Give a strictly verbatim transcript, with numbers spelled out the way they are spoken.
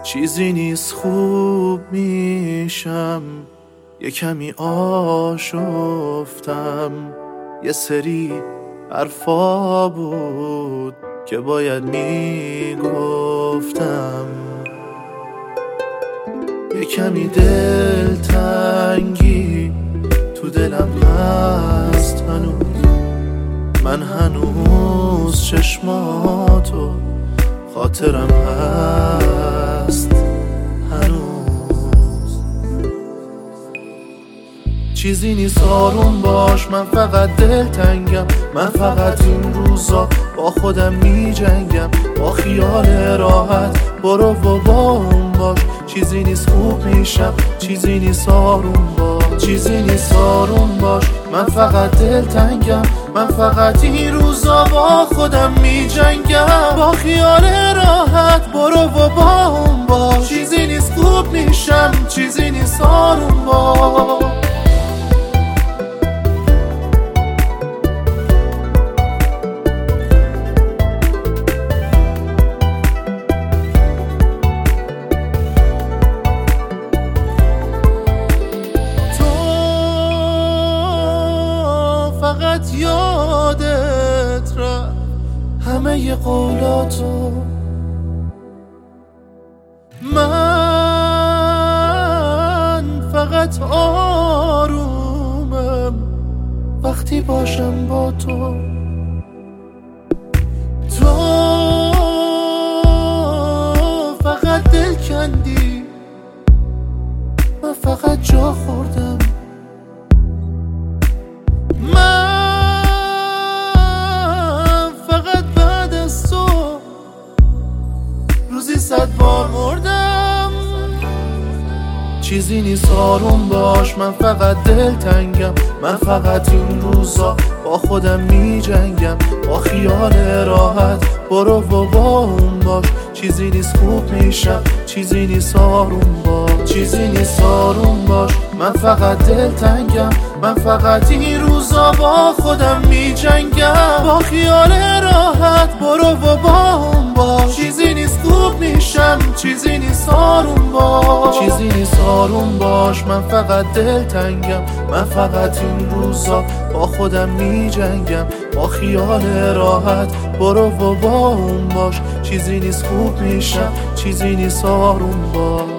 چیزی نیست خوب میشم، یه کمی آشفتم. یه سری حرفا بود که باید میگفتم. یه کمی دلتنگی تو دلم هست هنوز. من هنوز چشماتو خاطرم هست هنوز. چیزی نیست آروم باش، من فقط دلتنگم. من فقط این روزا با خودم می جنگم، با خیال راحت برو و با اون باش. چیزی نیست خوب میشم، چیزی نیست آروم باش، چیزی نیست آروم باش. من فقط دلتنگم، من فقط این روزا با خودم می جنگم، با خیال راحت برو و با اون باش. چیزی نیست خوب میشم، چیزی نیست آروم باش. فقط یادت رفت همه ی قولاتو. من فقط آرومم وقتی باشم با تو. تو فقط دل کندی، من فقط جا خوردم. من فقط بعد از تو روزی صد بار مردم. چیزی نیست آروم باش، من فقط دلتنگم. من فقط این روزا با خودم می جنگم، با خیال راحت برو و با اون باش. چیزی نیست خوب میشم، چیزی نیست آروم باش، چیزی نیست آروم باش. من فقط دلتنگم، من فقط این روزا با خودم می جنگم، با خیال راحت برو و با اون باش. چیزی نیست خوب میشم، چیزی نیست آروم باش، چیزی نیست آروم باش. من فقط دلتنگم، من فقط این روزا با خودم می جنگم، با خیال راحت برو و با اون باش. چیزی نیست خوب میشم، چیزی نیست آروم باش.